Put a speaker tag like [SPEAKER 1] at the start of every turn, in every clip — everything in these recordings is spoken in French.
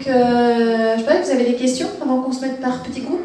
[SPEAKER 1] je sais pas, vous avez des questions avant qu'on se mette par petits groupes?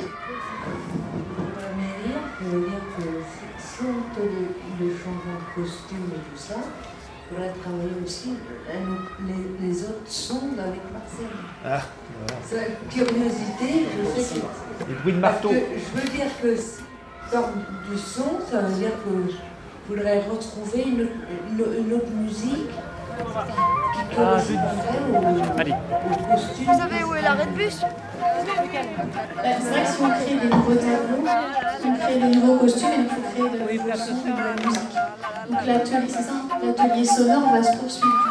[SPEAKER 2] Je veux dire que si on fait les changements de costume et tout ça, il faudrait travailler aussi les autres sons avec Marcel.
[SPEAKER 3] Ah, voilà.
[SPEAKER 2] C'est une curiosité, je sais que...
[SPEAKER 3] Les bruits de marteau.
[SPEAKER 2] Je veux dire que dans du son, ça veut dire que je voudrais retrouver une autre musique qui correspondrait au costume.
[SPEAKER 4] Vous savez où est l'arrêt de bus?
[SPEAKER 1] C'est vrai que si on crée des nouveaux tableaux, si on crée des nouveaux costumes, il faut créer de nouveaux sons et de la musique. Donc l'atelier, c'est ça, l'atelier sonore va se poursuivre.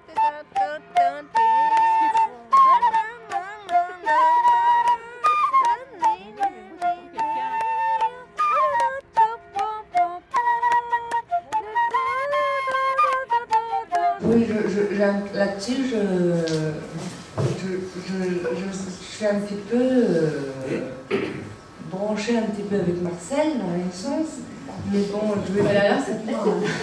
[SPEAKER 2] Oui, là-dessus, je suis un petit peu branchée un petit peu avec Marcel dans les sens, mais bon, je vais...
[SPEAKER 1] Voilà, ça te plaît?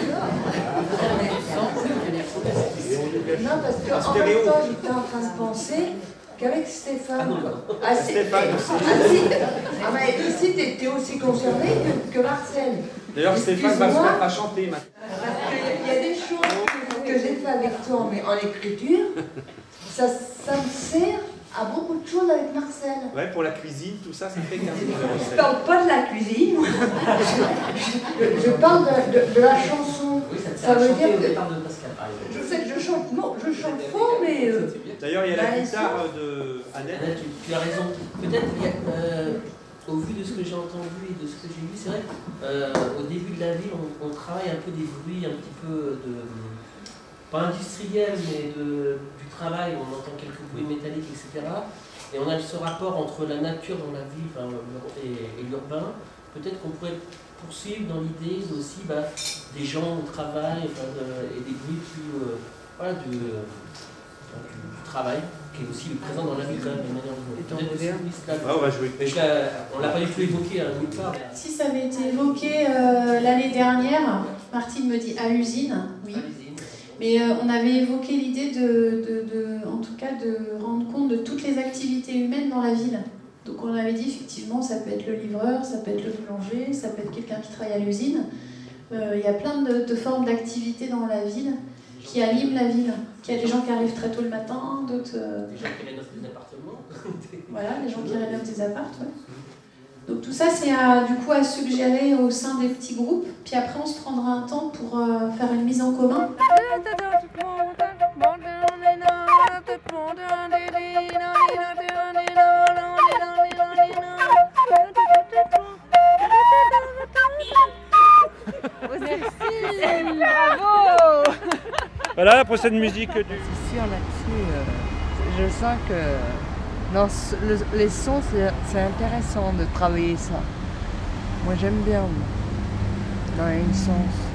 [SPEAKER 2] Non, parce qu'en même temps, j'étais en train de penser qu'avec Stéphane...
[SPEAKER 3] Stéphane aussi.
[SPEAKER 2] Mais ici, t'es aussi concerné que Marcel.
[SPEAKER 3] D'ailleurs, Stéphane va se mettre à chanter maintenant.
[SPEAKER 2] Parce qu'il y a des choses que j'ai fait avec toi, mais en écriture, ça me sert à beaucoup de choses avec Marcel.
[SPEAKER 3] Ouais, pour la cuisine, tout ça, ça fait 15
[SPEAKER 2] Je
[SPEAKER 3] recettes.
[SPEAKER 2] parle pas de la cuisine, je parle de la chanson.
[SPEAKER 5] Oui,
[SPEAKER 2] ça veut dire que...
[SPEAKER 5] départ de Pascal, par exemple.
[SPEAKER 2] Je sais que je chante, non, je chante faux, mais...
[SPEAKER 3] D'ailleurs, il y a la
[SPEAKER 2] Bah,
[SPEAKER 3] guitare de Annette.
[SPEAKER 5] Annette, tu as raison. Peut-être, au vu de ce que j'ai entendu et de ce que j'ai vu, c'est vrai, au début de la ville, on travaille un peu des bruits un petit peu pas industriels, mais du travail, on entend quelques bruits métalliques, etc. Et on a ce rapport entre la nature dans la ville et l'urbain. Peut-être qu'on pourrait poursuivre dans l'idée aussi des gens au travail et des bruits plus du travail, qui est aussi présent dans la ville quand même de manière générale.
[SPEAKER 3] On va jouer.
[SPEAKER 5] Mais on l'a pas du tout évoqué nulle part.
[SPEAKER 1] Si ça avait été évoqué l'année dernière, Martine me dit à l'usine, oui. Mais on avait évoqué l'idée en tout cas, de rendre compte de toutes les activités humaines dans la ville. Donc on avait dit effectivement, ça peut être le livreur, ça peut être le boulanger, ça peut être quelqu'un qui travaille à l'usine. Il y a plein de formes d'activités dans la ville qui animent la ville. Il y a des gens qui arrivent très tôt le matin, d'autres...
[SPEAKER 5] Des gens qui rénovent des appartements.
[SPEAKER 1] Voilà, les gens qui rénovent des appartements. Ouais. Donc tout ça, c'est du coup à suggérer au sein des petits groupes. Puis après, on se prendra un temps pour faire une mise en commun.
[SPEAKER 4] Merci, bravo.
[SPEAKER 3] Voilà la prochaine musique du...
[SPEAKER 6] C'est sûr là-dessus, je sens que dans les sons, c'est intéressant de travailler ça. Moi j'aime bien, dans un sens.